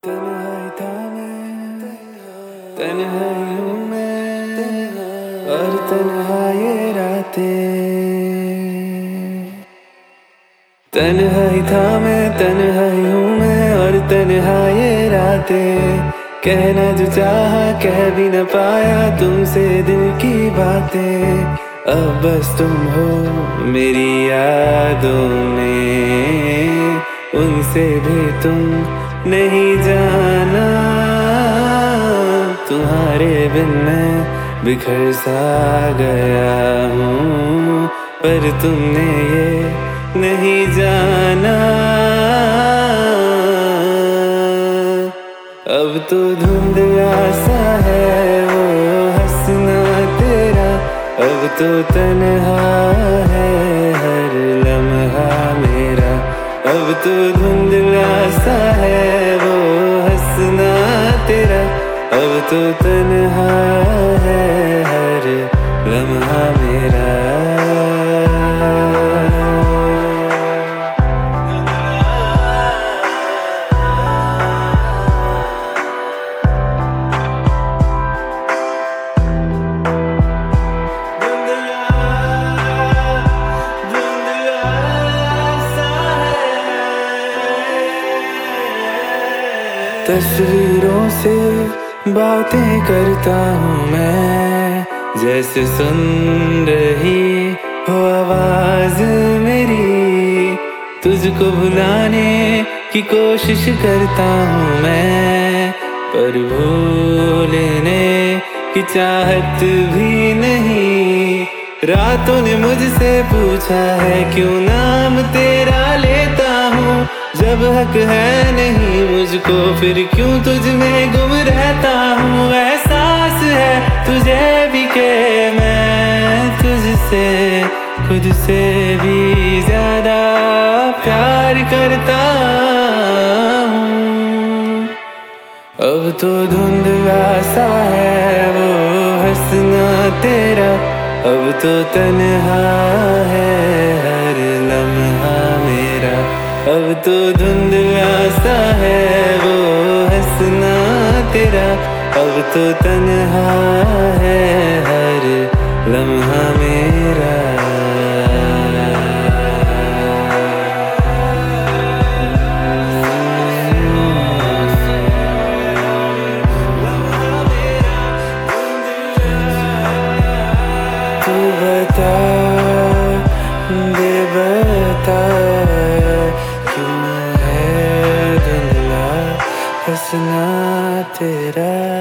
तन्हाई था मैं, तन्हाई हूँ मैं और तन्हा ये रातें। तन्हाई था मैं, तन्हाई हूँ मैं और तन्हा ये रातें। कहना जो चाहा कह भी न पाया तुमसे दिल की बातें। अब बस तुम हो मेरी यादों में, उनसे भी तुम नहीं जाना। तुम्हारे बिन मैं बिखर सा गया हूँ, पर तुमने ये नहीं जाना। अब तो धुंधला सा है वो हंसना तेरा, अब तो तन्हा है हर लम्हा मेरा। अब तो धुंधला सा है वो हंसना तेरा, अब तो तन्हा है हर लम्हा मेरा। तस्वीरों से बातें करता हूँ मैं, जैसे सुन रही हो आवाज मेरी। तुझको भुलाने की कोशिश करता हूँ मैं, पर भूलने की चाहत भी नहीं। रातों ने मुझसे पूछा है क्यों नाम तेरा लेता हूँ, जब हक है नहीं मुझको फिर क्यों तुझ में गुम रहता हूँ। एहसास है तुझे भी कि मैं तुझसे खुद से भी ज्यादा प्यार करता हूँ। अब तो धुंधला सा है वो हंसना तेरा, अब तो तन्हा है हर लम्हा मेरा। अब तो धुंधला सा है वो हंसना तेरा, अब तो तन्हा है हर लम्हा मेरा। तू बता दे बता हंसना तेरा।